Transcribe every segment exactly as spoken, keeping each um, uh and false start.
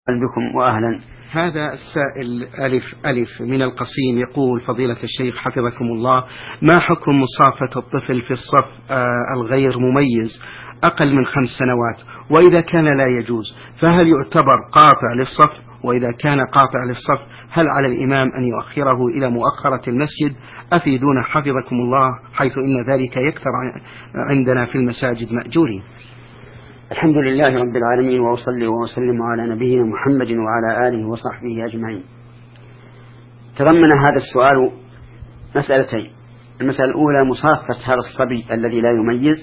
بكم وأهلا. هذا السائل ألف ألف من القصيم يقول: فضيلة الشيخ حفظكم الله، ما حكم مصافة الطفل في الصف آه الغير مميز أقل من خمس سنوات؟ وإذا كان لا يجوز فهل يعتبر قاطع للصف؟ وإذا كان قاطع للصف هل على الإمام أن يؤخره إلى مؤخرة المسجد؟ أفيدونا حفظكم الله، حيث إن ذلك يكثر عندنا في المساجد مأجورين. الحمد لله رب العالمين، وأصلي وأسلم على نبينا محمد وعلى آله وصحبه أجمعين. تضمن هذا السؤال مسألتين: المسألة الأولى مصافة هذا الصبي الذي لا يميز،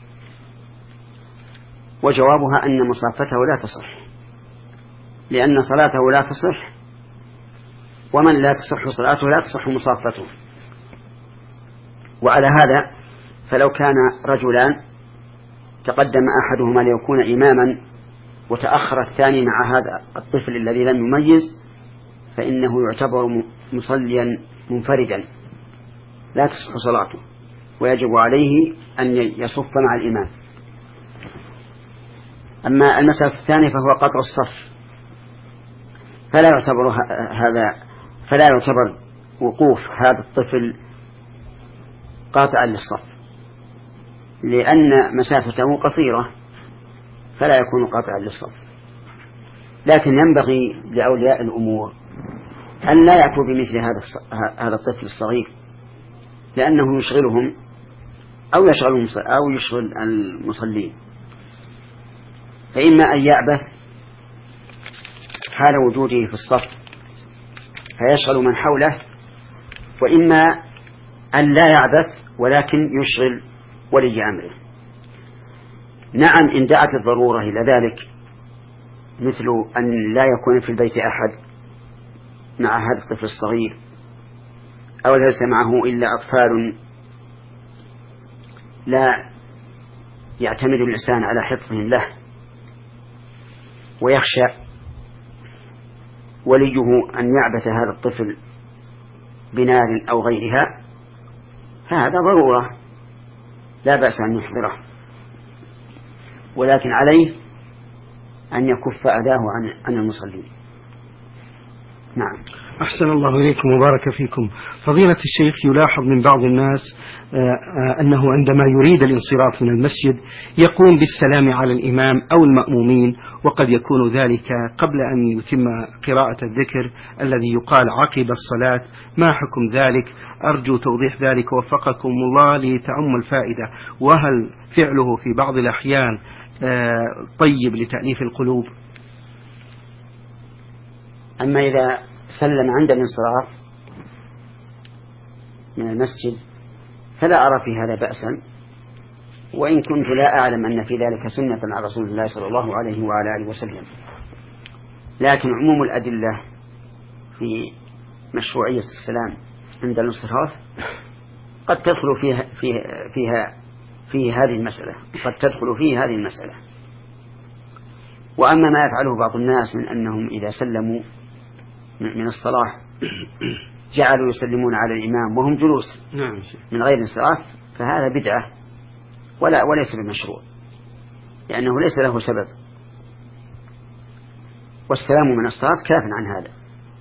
وجوابها أن مصافته لا تصح، لأن صلاته لا تصح، ومن لا تصح صلاته لا تصح مصافته. وعلى هذا فلو كان رجلان تقدم أحدهما ليكون إماما وتأخر الثاني مع هذا الطفل الذي لم يميز، فإنه يعتبر مصليا منفردا لا تصح صلاته، ويجب عليه أن يصف مع الإمام. أما المسألة الثانية فهو قطع الصف، فلا يعتبر هذا فلا يعتبر وقوف هذا الطفل قاطعا للصف، لأن مسافته قصيرة فلا يكون قاطعا للصف. لكن ينبغي لأولياء الأمور أن لا يأتوا بمثل هذا هذا الطفل الصغير، لأنه يشغلهم أو يشغل أو يشغل المصلين، فإما أن يعبث حال وجوده في الصف فيشغل من حوله، وإما أن لا يعبث ولكن يشغل ولي أمره. نعم، إن دعت الضرورة إلى ذلك، مثل أن لا يكون في البيت أحد مع هذا الطفل الصغير، أو ليس معه إلا أطفال لا يعتمد الإنسان على حفظهم له، ويخشى وليه أن يعبث هذا الطفل بنار أو غيرها، فهذا ضرورة لا بأس أن يحضره، ولكن عليه أن يكف أذاه عن عن المصلين. نعم. أحسن الله إليكم وبارك فيكم. فضيلة الشيخ، يلاحظ من بعض الناس أنه عندما يريد الانصراف من المسجد يقوم بالسلام على الإمام أو المأمومين، وقد يكون ذلك قبل أن يتم قراءة الذكر الذي يقال عقب الصلاة. ما حكم ذلك؟ أرجو توضيح ذلك وفقكم الله لتعم الفائدة. وهل فعله في بعض الأحيان طيب لتأليف القلوب؟ أما إذا سلم عند الانصراف من المسجد فلا أرى في هذا بأسا، وإن كنت لا أعلم أن في ذلك سنة عن رسول الله صلى الله عليه وعلى آله وسلم. لكن عموم الأدلة في مشروعية السلام عند الانصراف قد تدخل فيها فيها فيها في هذه المسألة قد تدخل فيه هذه المسألة. وأما ما يفعله بعض الناس من أنهم إذا سلموا من الصلاة جعلوا يسلمون على الإمام وهم جلوس من غير انصراف، فهذا بدعة ولا وليس بمشروع، لأنه ليس له سبب، والسلام من الصلاة كاف عن هذا.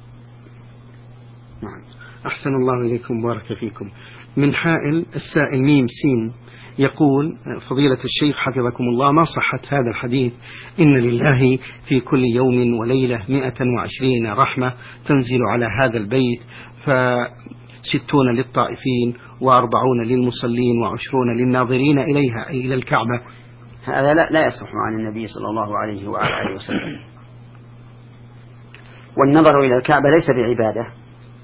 نعم. أحسن الله إليكم بارك فيكم. من حائل السائل ميم سين يقول: فضيلة الشيخ حفظكم الله، ما صحة هذا الحديث إن لله في كل يوم وليلة مئة وعشرين رحمة تنزل على هذا البيت، فستون للطائفين وأربعون للمصلين وعشرون للناظرين إليها أي إلى الكعبة؟ هذا لا, لا يصح عن النبي صلى الله عليه وعلى آله وسلم. والنظر إلى الكعبة ليس بعبادة،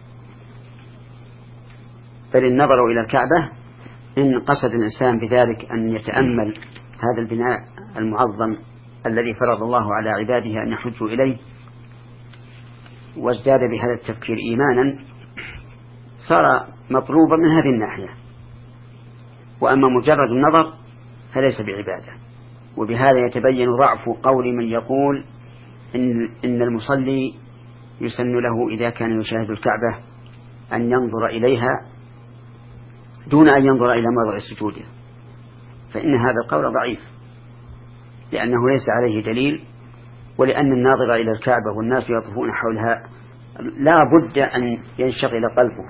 بل النظر إلى الكعبة إن قصد الإنسان بذلك أن يتأمل هذا البناء المعظم الذي فرض الله على عباده أن يحجوا إليه، وازداد بهذا التفكير إيمانا، صار مطلوبا من هذه الناحية. وأما مجرد النظر فليس بعبادة. وبهذا يتبين ضعف قول من يقول إن, إن المصلي يسن له إذا كان يشاهد الكعبة أن ينظر إليها دون أن ينظر إلى موضع سجوده، فإن هذا القول ضعيف، لأنه ليس عليه دليل ولأن الناظر إلى الكعبة والناس يطوفون حولها لا بد أن ينشغل قلبه.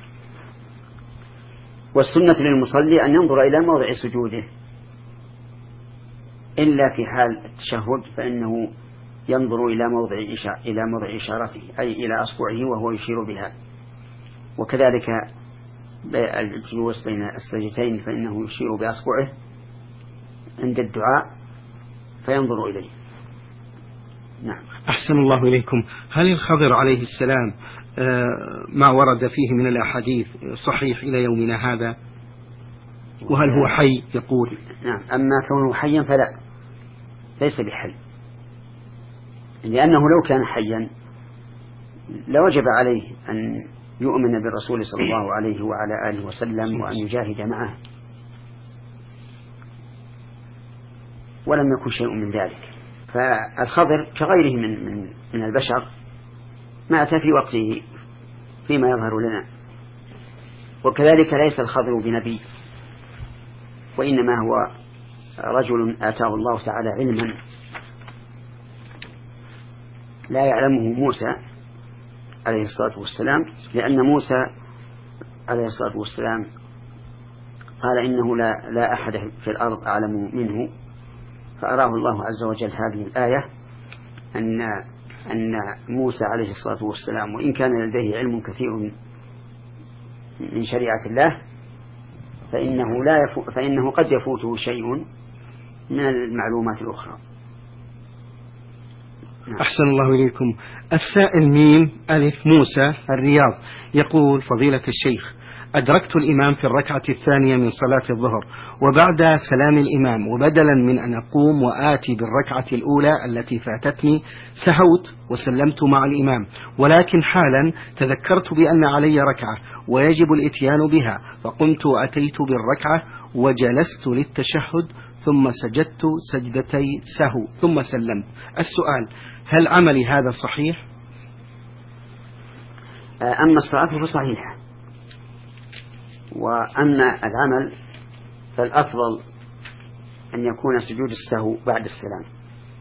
والسنة للمصلي أن ينظر إلى موضع سجوده، إلا في حال التشهد فإنه ينظر إلى موضع إلى موضع إشارته، أي إلى أصبعه وهو يشير بها. وكذلك الجلوس بين السجدتين فإنه يشير بأصبعه عند الدعاء فينظر إليه. نعم. أحسن الله إليكم. هل الخضر عليه السلام ما ورد فيه من الأحاديث صحيح إلى يومنا هذا؟ وهل هو حي يقول؟ نعم. أما كونه حيا فلا، ليس بحي، لأنه لو كان حيا لوجب عليه أن يؤمن بالرسول صلى الله عليه وعلى آله وسلم وأن يجاهد معه، ولم يكن شيء من ذلك. فالخضر كغيره من, من, من البشر مات في وقته فيما يظهر لنا. وكذلك ليس الخضر بنبي، وإنما هو رجل آتاه الله تعالى علما لا يعلمه موسى عليه الصلاة والسلام، لأن موسى عليه الصلاة والسلام قال إنه لا, لا أحد في الأرض أعلم منه، فأراه الله عز وجل هذه الآية أن, أن موسى عليه الصلاة والسلام وإن كان لديه علم كثير من شريعة الله فإنه, لا يفو فإنه قد يفوته شيء من المعلومات الأخرى. أحسن الله إليكم. السائل ميم ألف موسى الرياض يقول: فضيلة الشيخ، أدركت الإمام في الركعة الثانية من صلاة الظهر، وبعد سلام الإمام وبدلا من أن أقوم وآتي بالركعة الأولى التي فاتتني سهوت وسلمت مع الإمام، ولكن حالا تذكرت بأن علي ركعة ويجب الإتيان بها، فقمت وأتيت بالركعة وجلست للتشهد ثم سجدت سجدتي سهو ثم سلمت. السؤال: هل عملي هذا صحيح؟ أما الصلاة فصحيحة، وأما العمل فالأفضل أن يكون سجود السهو بعد السلام،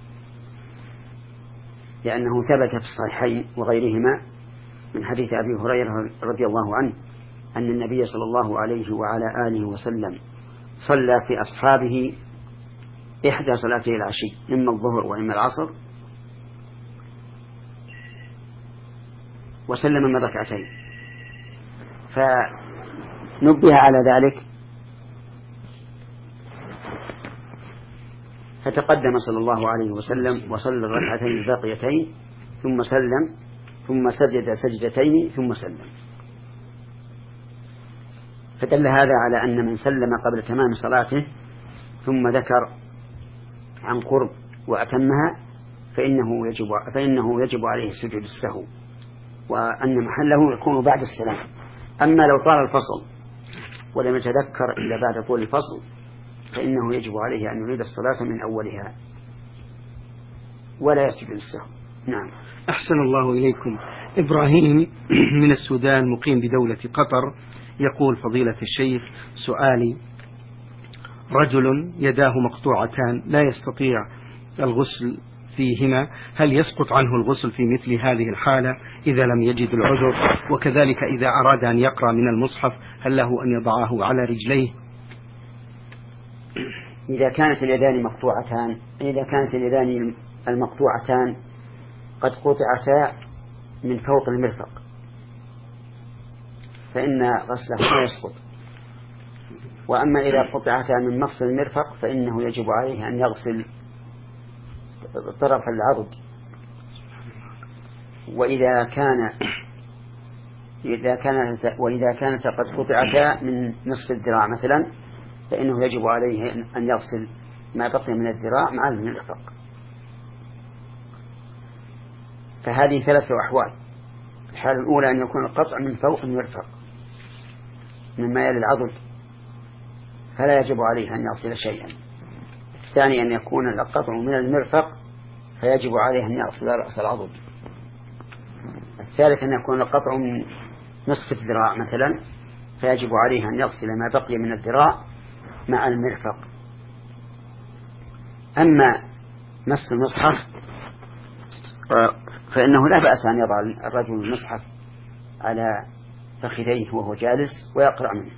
لأنه ثبت في الصحيحين وغيرهما من حديث أبي هريرة رضي الله عنه أن النبي صلى الله عليه وعلى آله وسلم صلى في أصحابه إحدى صلاتي العشي، إما الظهر وإما العصر، وسلم من ركعتين، فنبه على ذلك فتقدم صلى الله عليه وسلم وصلى الركعتين الباقيتين ثم سلم ثم سجد سجدتين ثم سلم. فدل هذا على أن من سلم قبل تمام صلاته ثم ذكر عن قرب وأتمها فإنه يجب, فإنه يجب عليه سجود السهو، وأن محله يكون بعد السلام. أما لو طال الفصل ولم يتذكر إلا بعد طول الفصل فإنه يجب عليه أن يعيد الصلاة من أولها ولا يسجد السهو. نعم. أحسن الله إليكم. إبراهيم من السودان مقيم بدولة قطر يقول: فضيلة الشيخ، سؤالي: رجل يداه مقطوعتان لا يستطيع الغسل فيهما، هل يسقط عنه الغسل في مثل هذه الحالة إذا لم يجد العذر؟ وكذلك إذا أراد أن يقرأ من المصحف هل له أن يضعه على رجليه؟ إذا كانت اليدان مقطوعتان إذا كانت اليدان المقطوعتان قد قطعتا من فوق المرفق فإن غسله لا يسقط، وأما إذا قطعتا من مفصل المرفق فإنه يجب عليه أن يغسل طرف العضد. وإذا كان إذا كانت وإذا كانت قد قطعتا من نصف الذراع مثلا فإنه يجب عليه أن يغسل ما بقي من الذراع مع المرفق. فهذه ثلاثة أحوال: الحالة الأولى أن يكون القطع من فوق المرفق مما يلي العضد فلا يجب عليه أن يغسل شيئا. الثاني أن يكون القطع من المرفق فيجب عليه أن يغسل رأس العضد. الثالث أن يكون القطع من نصف الذراع مثلا فيجب عليه أن يغسل ما بقي من الذراع مع المرفق. أما مس المصحف فإنه لا بأس أن يضع الرجل المصحف على فخذيه وهو جالس ويقرأ منه.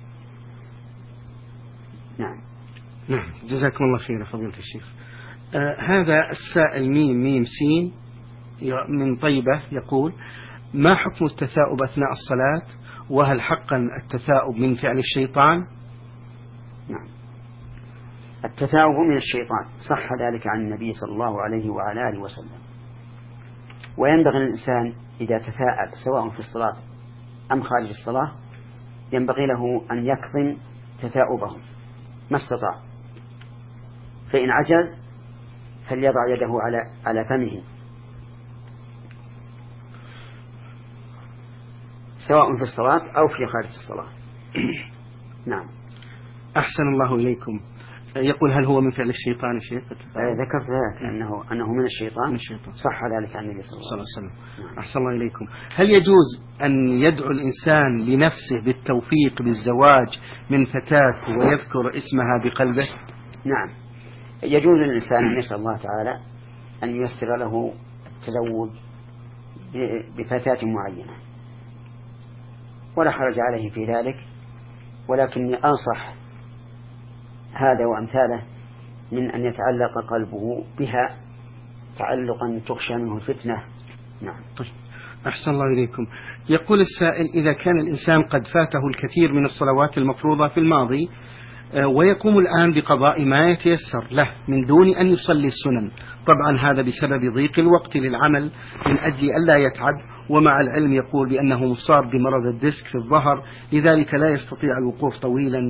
نعم. نعم، جزاكم الله خير فضيلة الشيخ. آه هذا السائل ميم ميم سين من طيبة يقول: ما حكم التثاؤب أثناء الصلاة؟ وهل حقا التثاؤب من فعل الشيطان؟ نعم، التثاؤب من الشيطان، صح ذلك عن النبي صلى الله عليه وعلى آله وسلم. وينبغي للإنسان إذا تثاءب سواء في الصلاة أم خارج الصلاة ينبغي له أن يكظم تثاؤبه ما استطاع، فإن عجز فليضع يده على على فمه سواء في الصلاة أو في خارج الصلاة. نعم. أحسن الله إليكم. يقول: هل هو من فعل الشيطان يا شيخ؟ ذكرت ذلك أنه أنه من الشيطان. من الشيطان. صح ذلك عن النبي صلى الله عليه وسلم. نعم. أحسن الله إليكم. هل يجوز أن يدعو الإنسان لنفسه بالتوفيق بالزواج من فتاة ويذكر اسمها بقلبه؟ نعم، يجوز للإنسان أن يسأل الله تعالى أن ييسر له التزوج بفتاة معينة ولا حرج عليه في ذلك، ولكني أنصح هذا وأمثاله من أن يتعلق قلبه بها تعلقا تخشى منه الفتنة. نعم. طيب. أحسن الله إليكم. يقول السائل: إذا كان الإنسان قد فاته الكثير من الصلوات المفروضة في الماضي ويقوم الآن بقضاء ما يتيسر له من دون أن يصلي السنن، طبعا هذا بسبب ضيق الوقت للعمل من أجل ألا يتعب، ومع العلم يقول بأنه مصاب بمرض الديسك في الظهر لذلك لا يستطيع الوقوف طويلا.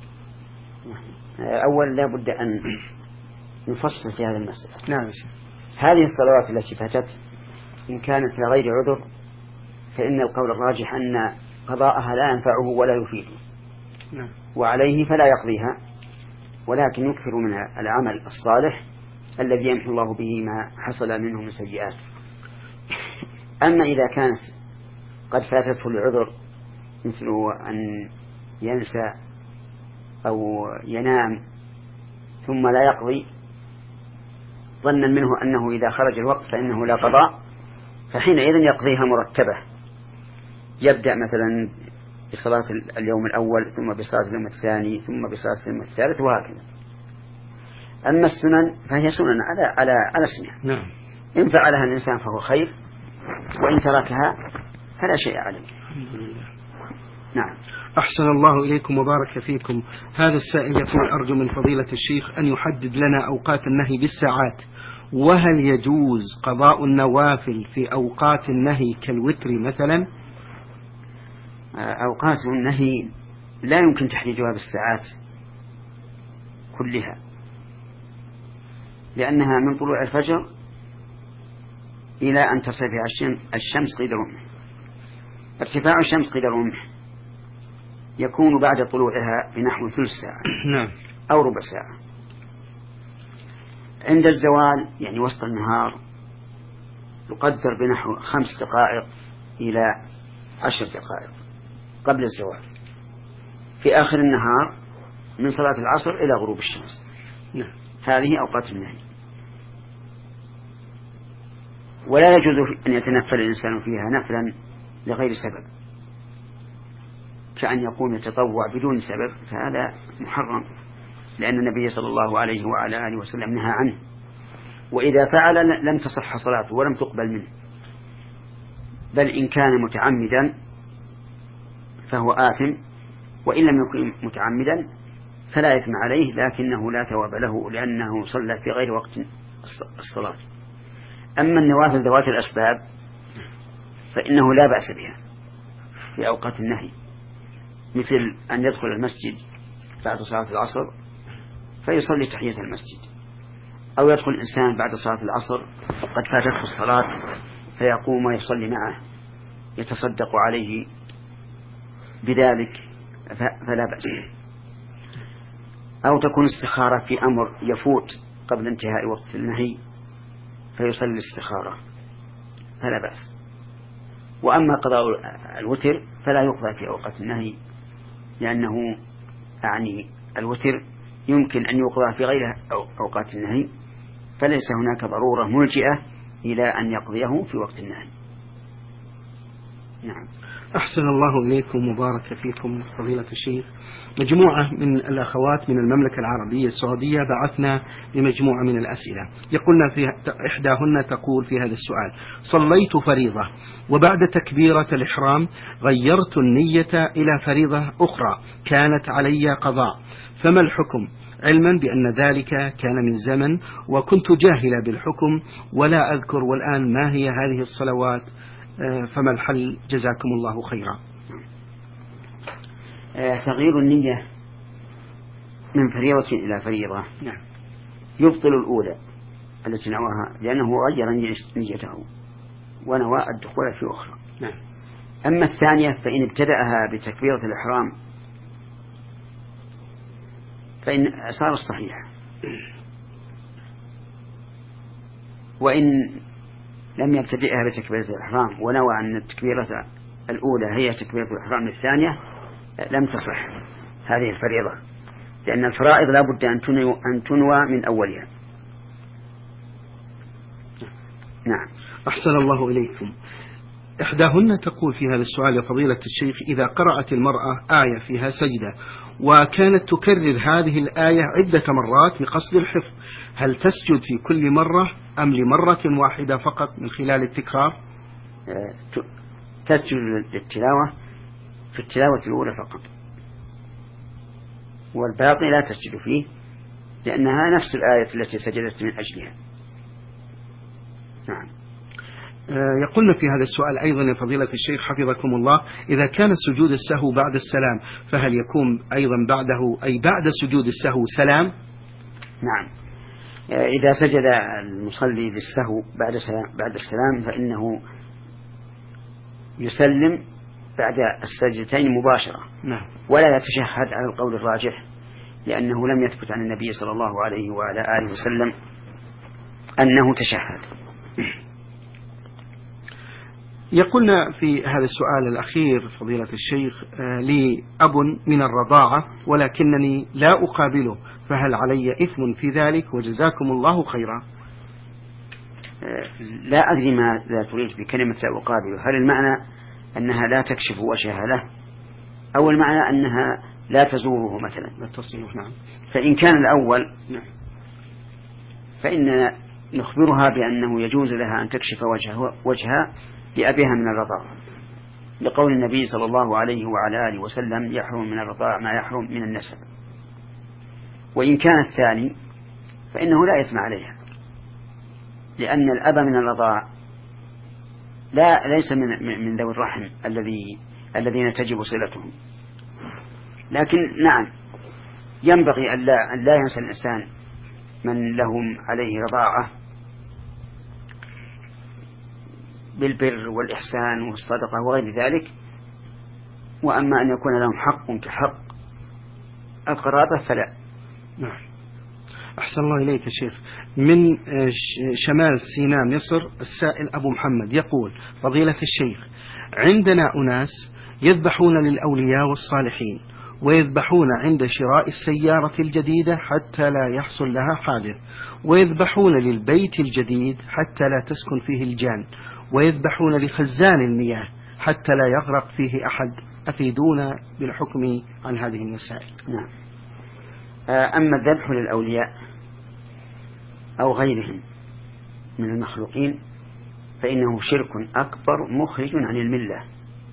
أولا لا بد أن نفصل في هذا المسألة. نعم. هذه الصلوات التي فاتت إن كانت لغير عذر فإن القول الراجح أن قضاءها لا ينفعه ولا يفيده. نعم. وعليه فلا يقضيها، ولكن يكثر من العمل الصالح الذي يمحو الله به ما حصل منه من سيئات. أما إذا كانت قد فاتته العذر مثل أن ينسى أو ينام ثم لا يقضي ظنا منه أنه إذا خرج الوقت فإنه لا قضاء، فحينئذ يقضيها مرتبة، يبدأ مثلا بصلاة اليوم الأول ثم بصلاة اليوم الثاني ثم بصلاة اليوم الثالث وهكذا. أما السنن فهي سنن على على على اسمها. نعم. إن فعلها الإنسان فهو خير، وإن تركها فلا شيء عليه. نعم. أحسن الله إليكم وبارك فيكم. هذا السائل يقول: أرجو من فضيلة الشيخ أن يحدد لنا أوقات النهي بالساعات، وهل يجوز قضاء النوافل في أوقات النهي كالوتر مثلا؟ أوقات النهي لا يمكن تحديدها بالساعات كلها، لأنها من طلوع الفجر إلى أن ترتفع الشمس قيد رمح. ارتفاع الشمس قيد رمح يكون بعد طلوعها بنحو ثلث ساعة أو ربع ساعة. عند الزوال يعني وسط النهار يقدر بنحو خمس دقائق إلى عشر دقائق قبل الزوال. في آخر النهار من صلاة العصر إلى غروب الشمس. هذه أوقات النهي، ولا يجوز أن يتنفل الإنسان فيها نفلا لغير سبب، كأن يكون يتطوع بدون سبب، فهذا محرم، لأن النبي صلى الله عليه وعلى آله وسلم نهى عنه، وإذا فعل لم تصح صلاته ولم تقبل منه. بل إن كان متعمدا فهو آثم، وإن لم يكن متعمدا فلا إثم عليه، لكنه لا ثواب له لأنه صلى في غير وقت الصلاة. أما النوافل ذوات الأسباب فإنه لا بأس بها في أوقات النهي، مثل أن يدخل المسجد بعد صلاة العصر فيصلي تحية المسجد، أو يدخل الإنسان بعد صلاة العصر قد فاتته الصلاة فيقوم ويصلي معه يتصدق عليه بذلك فلا بأس. أو تكون استخارة في أمر يفوت قبل انتهاء وقت النهي فيصلي الاستخارة فلا بأس. وأما قضاء الوتر فلا يقضى في أوقات النهي، لأنه يعني الوتر يمكن أن يقضى في غير أوقات النهي، فليس هناك ضرورة ملجئة إلى أن يقضيه في وقت النهي. نعم. أحسن الله إليكم وبارك فيكم فضيلة الشيخ. مجموعة من الأخوات من المملكة العربية السعودية بعثنا بمجموعة من الأسئلة. يقولنا في إحداهن تقول في هذا السؤال: صليت فريضة وبعد تكبيرة الإحرام غيرت النية إلى فريضة أخرى كانت علي قضاء، فما الحكم؟ علما بأن ذلك كان من زمن وكنت جاهلة بالحكم ولا أذكر والآن ما هي هذه الصلوات، فما الحل؟ جزاكم الله خيرا. تغيير النية من فريضة إلى فريضة نعم. يبطل الأولى التي نواها، لأنه غير نيته ونوى الدخول في أخرى. نعم. أما الثانية فإن ابتدأها بتكبيرة الإحرام فإن صار الصحيح، وإن لم يبتدئها بتكبيرة الإحرام ونوى أن التكبيرة الأولى هي تكبيرة الإحرام الثانية لم تصح هذه الفريضة، لأن الفرائض لا بد أن تنوى من أولها. نعم. أحسن الله إليكم. إحداهن تقول في هذا السؤال: يا فضيلة الشيخ، إذا قرأت المرأة آية فيها سجدة وكانت تكرر هذه الآية عدة مرات بقصد الحفظ، هل تسجد في كل مرة أم لمرة واحدة فقط من خلال التكرار؟ تسجد للتلاوة في التلاوة الأولى فقط، والباقي لا تسجد فيه لأنها نفس الآية التي سجدت من أجلها. نعم. يقولنا في هذا السؤال أيضا يا فضيلة الشيخ حفظكم الله: إذا كان سجود السهو بعد السلام فهل يكون أيضا بعده أي بعد سجود السهو سلام؟ نعم. إذا سجد المصلي للسهو بعد سلام بعد السلام فإنه يسلم بعد السجدتين مباشرة. نعم. ولا يتشهد على القول الراجح، لأنه لم يثبت عن النبي صلى الله عليه وعلى آله وسلم أنه تشهد. يقولنا في هذا السؤال الأخير فضيلة الشيخ: لي أب من الرضاعة ولكنني لا أقابله، فهل علي إثم في ذلك؟ وجزاكم الله خيرا. لا أدري ماذا تريد بكلمة لا أقابله، هل المعنى أنها لا تكشف وجهها له، أو المعنى أنها لا تزوره مثلا؟ لا تصله. نعم. فإن كان الأول نعم. فإن نخبرها بأنه يجوز لها أن تكشف وجهها, وجهها لأبيها من الرضاعة، لقول النبي صلى الله عليه وعلى آله وسلم: يحرم من الرضاعة ما يحرم من النسب. وإن كان الثاني فإنه لا يثم عليها، لأن الأب من الرضاعة لا ليس من من ذوي الرحم الذي الذين تجب صلتهم. لكن نعم ينبغي أن لا, أن لا ينسى الإنسان من لهم عليه رضاعة بالبر والإحسان والصدقة وغير ذلك. وأما أن يكون لهم حق كحق القرابة فلا. نعم. أحسن الله إليك يا شيخ. من شمال سيناء مصر السائل أبو محمد يقول: فضيلة الشيخ، عندنا أناس يذبحون للأولياء والصالحين ويذبحون عند شراء السيارة الجديدة حتى لا يحصل لها حادث، ويذبحون للبيت الجديد حتى لا تسكن فيه الجان، ويذبحون لخزان المياه حتى لا يغرق فيه أحد. أفيدونا بالحكم عن هذه المسائل. نعم. أما الذبح للأولياء أو غيرهم من المخلوقين فإنه شرك أكبر مخرج عن الملة،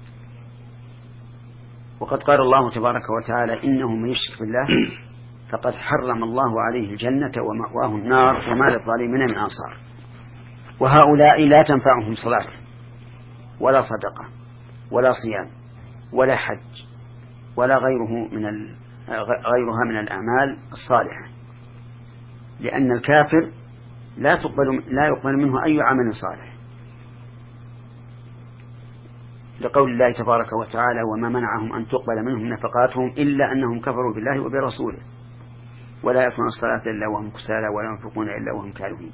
وقد قال الله تبارك وتعالى: إنه من يشرك بالله فقد حرم الله عليه الجنة ومأواه النار وما للظالمين من أنصار. وهؤلاء لا تنفعهم صلاة ولا صدقة ولا صيام ولا حج ولا غيره من ال... غيرها من الأعمال الصالحة، لأن الكافر لا تقبل لا يقبل منه أي عمل صالح، لقول الله تبارك وتعالى: وما منعهم أن تقبل منهم نفقاتهم إلا أنهم كفروا بالله وبرسوله ولا يأتون الصلاة إلا وهم كسالى ولا ينفقون إلا وهم كارهون.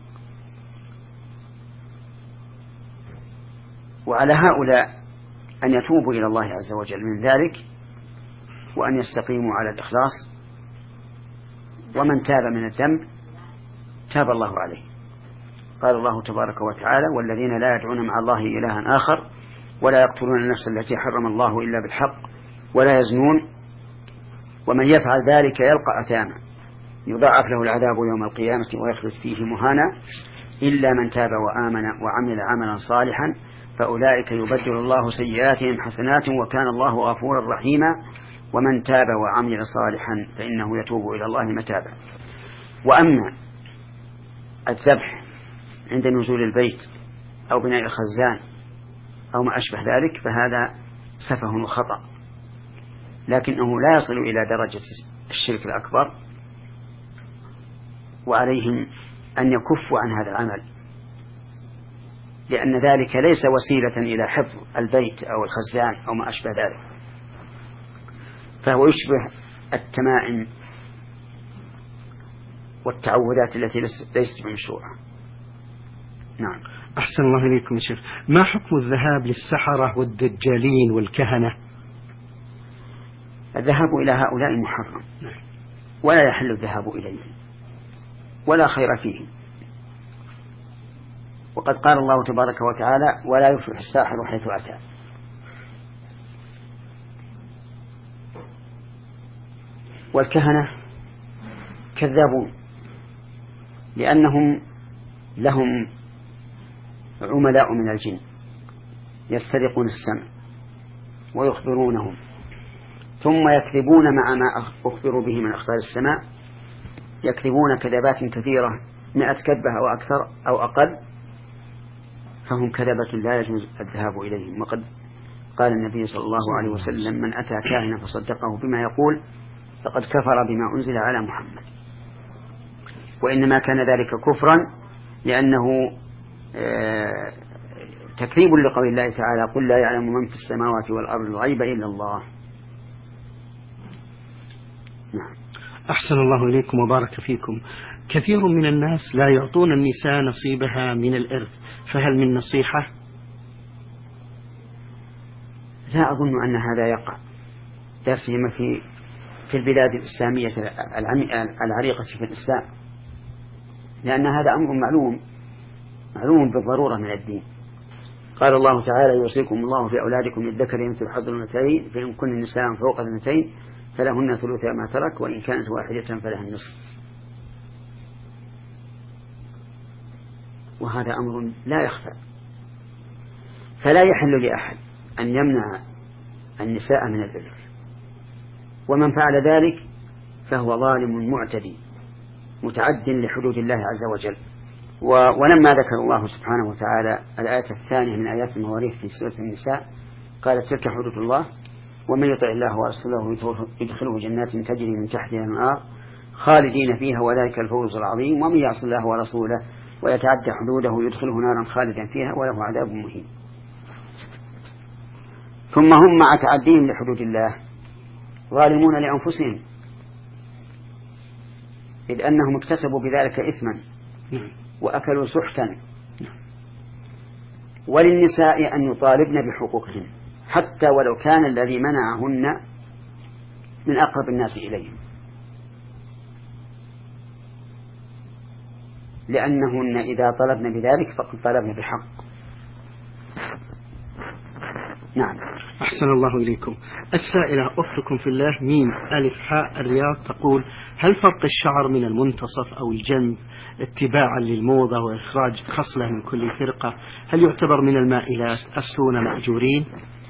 وعلى هؤلاء أن يتوبوا إلى الله عز وجل من ذلك وأن يستقيموا على الإخلاص، ومن تاب من الذنب تاب الله عليه. قال الله تبارك وتعالى: والذين لا يدعون مع الله إلها آخر ولا يقتلون النفس التي حرم الله إلا بالحق ولا يزنون ومن يفعل ذلك يلقى أثاما يضاعف له العذاب يوم القيامة ويخلد فيه مهانا إلا من تاب وآمن وعمل عملا صالحا فأولئك يبدل الله سيئاتهم حسنات وكان الله غفورا رحيما ومن تاب وعمل صالحا فإنه يتوب إلى الله متابا. وأما الذبح عند نزول البيت أو بناء الخزان أو ما أشبه ذلك فهذا سفه وخطأ، لكنه لا يصل إلى درجة الشرك الأكبر، وعليهم أن يكفوا عن هذا العمل، لأن ذلك ليس وسيلة إلى حفظ البيت أو الخزان أو ما أشبه ذلك، فهو يشبه التمائم والتعوذات التي ليست بمشروعة. نعم. أحسن الله إليكم يا شيخ. ما حكم الذهاب للسحرة والدجالين والكهنة؟ الذهاب إلى هؤلاء محرم ولا يحل الذهاب إليهم ولا خير فيه، وقد قال الله تبارك وتعالى: ولا يفلح الساحر حيث أتى. والكهنة كذابون لأنهم لهم عملاء من الجن يسترقون السمع ويخبرونهم ثم يكذبون مع ما أخبروا به من أخبار السماء، يكذبون كذبات كثيرة مئة كذبة أو أكثر أو أقل، فهم كذبة لا يجوز الذهاب إليهم. وقد قال النبي صلى الله عليه وسلم: من أتى كاهنا فصدقه بما يقول فقد كفر بما أنزل على محمد. وإنما كان ذلك كفرا لأنه تكذيب لقول الله تعالى: قل لا يعلم من في السماوات والأرض الغيب إلا الله. نعم. أحسن الله إليكم وبارك فيكم. كثير من الناس لا يعطون النساء نصيبها من الإرث، فهل من نصيحة؟ لا أظن أن هذا يقع، لا سيما في في البلاد الإسلامية العريقة في الإسلام، لأن هذا أمر معلوم معلوم بالضرورة من الدين. قال الله تعالى: يوصيكم الله في أولادكم للذكر مثل حظ الأنثيين فإن كن النساء فوق اثنتين فلهن ثلث ما ترك وإن كانت واحدة فلها النصف. وهذا أمر لا يخفى، فلا يحل لأحد أن يمنع النساء من الإرث، ومن فعل ذلك فهو ظالم معتدي متعد لحدود الله عز وجل. ولما ذكر الله سبحانه وتعالى الآية الثانية من آيات المواريث في سورة النساء قال: تلك حدود الله ومن يطع الله ورسوله يدخله جنات تجري من تحتها الأنهار خالدين فيها وذلك الفوز العظيم ومن يعص الله ورسوله ويتعدى حدوده يدخله نارا خالدا فيها وله عذاب مهين. ثم هم مع تعديهم لحدود الله ظالمون لأنفسهم، إذ أنهم اكتسبوا بذلك إثما وأكلوا سحتا. وللنساء أن يطالبن بحقوقهن حتى ولو كان الذي منعهن من أقرب الناس إليهم، لأنهن إذا طلبن بذلك فقد طلبن بحق. نعم. أحسن الله إليكم. السائلة أختكم في الله ميم ألف حاء الرياض تقول: هل فرق الشعر من المنتصف أو الجنب اتباعا للموضة وإخراج خصلة من كل فرقة هل يعتبر من المائلات؟ أفتون مأجورين.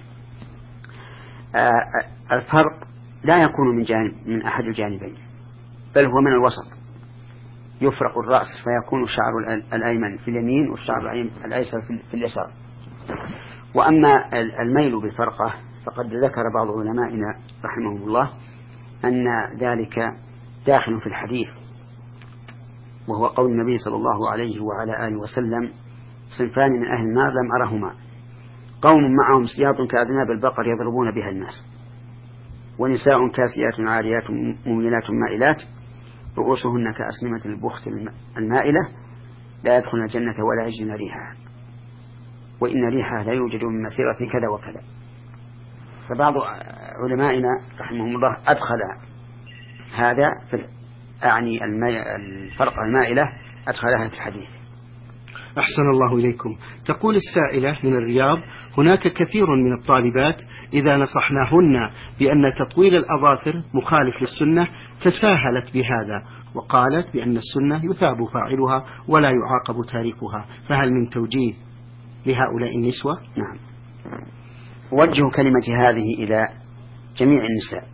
آه الفرق لا يكون من جانب من أحد الجانبين، بل هو من الوسط. يفرق الرأس فيكون الشعر الأيمن في اليمين والشعر الأيسر في اليسار. وأما الميل بالفرقة فقد ذكر بعض علمائنا رحمهم الله أن ذلك داخل في الحديث، وهو قول النبي صلى الله عليه وعلى آله وسلم: صنفان من أهل النار لم أرهما، قوم معهم سياط كأذناب البقر يضربون بها الناس، ونساء كاسيات عاريات مميلات مائلات رؤوسهن كأسنمة البخت المائلة لا يدخلن الجنة ولا يجدن ريحها، وإن ريحها لا يوجد من مسيرة كذا وكذا. فبعض علمائنا رحمهم الله أدخل هذا في أعني الفرق المائلة أدخلها في الحديث. أحسن الله إليكم. تقول السائلة من الرياض: هناك كثير من الطالبات إذا نصحناهن بأن تطويل الأظافر مخالف للسنة تساهلت بهذا، وقالت بأن السنة يثاب فاعلها ولا يعاقب تاركها، فهل من توجيه لهؤلاء النسوة؟ نعم، وجه كلمة هذه إلى جميع النساء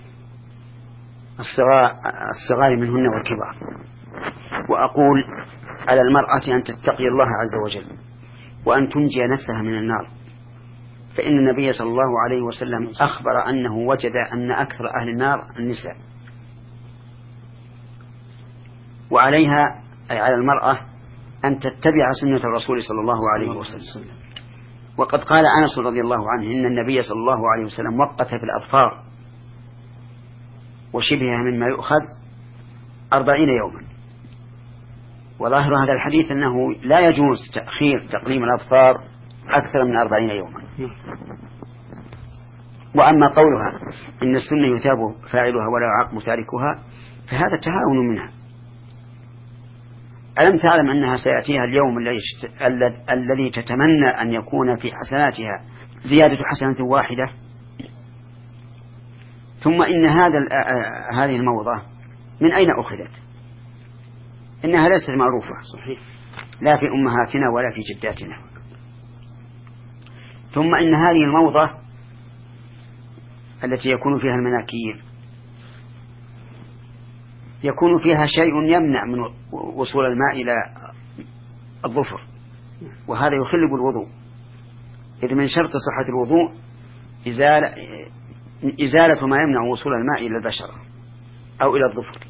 الصغار منهن والكبار، وأقول على المرأة أن تتقي الله عز وجل وأن تنجي نفسها من النار، فإن النبي صلى الله عليه وسلم أخبر أنه وجد أن أكثر أهل النار النساء، وعليها أي على المرأة أن تتبع سنة الرسول صلى الله عليه وسلم. وقد قال أنس رضي الله عنه إن النبي صلى الله عليه وسلم وقت في الأظفار وشبهها مما يؤخذ أربعين يوما، وظاهر هذا الحديث أنه لا يجوز تأخير تقليم الأظفار أكثر من أربعين يوما. وأما قولها إن السنة يثاب فاعلها ولا يعاقب تاركها فهذا تهاون منها. ألم تعلم أنها سيأتيها اليوم الذي تتمنى أن يكون في حسناتها زيادة حسنة واحدة؟ ثم إن هذا هذه الموضة من أين أخذت؟ إنها ليست معروفة صحيح لا في أمهاتنا ولا في جداتنا. ثم إن هذه الموضة التي يكون فيها المناكير يكون فيها شيء يمنع من وصول الماء إلى الظفر، وهذا يخل بالوضوء، إذ من شرط صحة الوضوء إزالة, إزالة ما يمنع وصول الماء إلى البشرة أو إلى الظفر.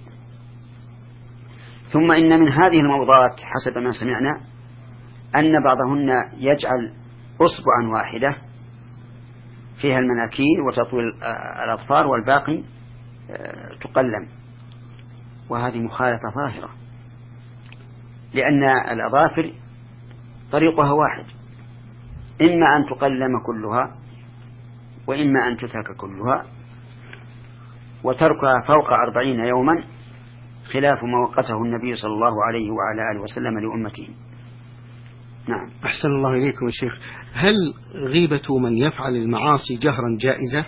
ثم إن من هذه الموضات حسب ما سمعنا أن بعضهن يجعل أصبعا واحدة فيها المناكير وتطويل الأظفار والباقي تقلم، وهذه مخالفة ظاهرة، لأن الأظافر طريقها واحد، إما أن تقلم كلها وإما أن تترك كلها، وتركها فوق أربعين يوما خلاف ما وقته النبي صلى الله عليه وعلى آله وسلم لأمته. نعم. أحسن الله إليكم يا شيخ. هل غيبة من يفعل المعاصي جهرا جائزة؟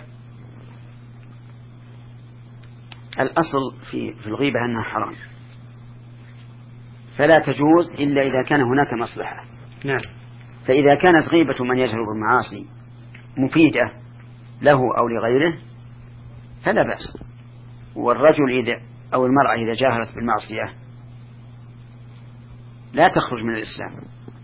الأصل في في الغيبة أنها حرام، فلا تجوز إلا إذا كان هناك مصلحة. نعم. فإذا كانت غيبة من يجهر بالمعاصي مفيدة له أو لغيره فلا بأس. والرجل إذا أو المرأة إذا جاهرت بالمعصية لا تخرج من الإسلام،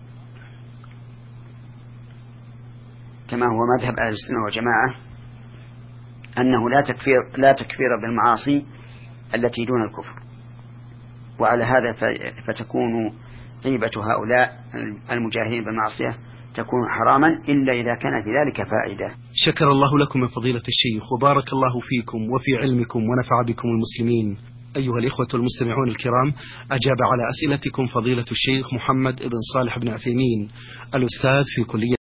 كما هو مذهب أهل السنة والجماعة أنه لا تكفير لا تكفير بالمعاصي التي دون الكفر. وعلى هذا فتكون غيبة هؤلاء المجاهرين بالمعصية تكون حراما إلا إذا كان في ذلك فائدة. شكر الله لكم يا فضيلة الشيخ، وبارك الله فيكم وفي علمكم ونفع بكم المسلمين. أيها الإخوة المستمعون الكرام، أجاب على أسئلتكم فضيلة الشيخ محمد بن صالح بن عثيمين الأستاذ في كلية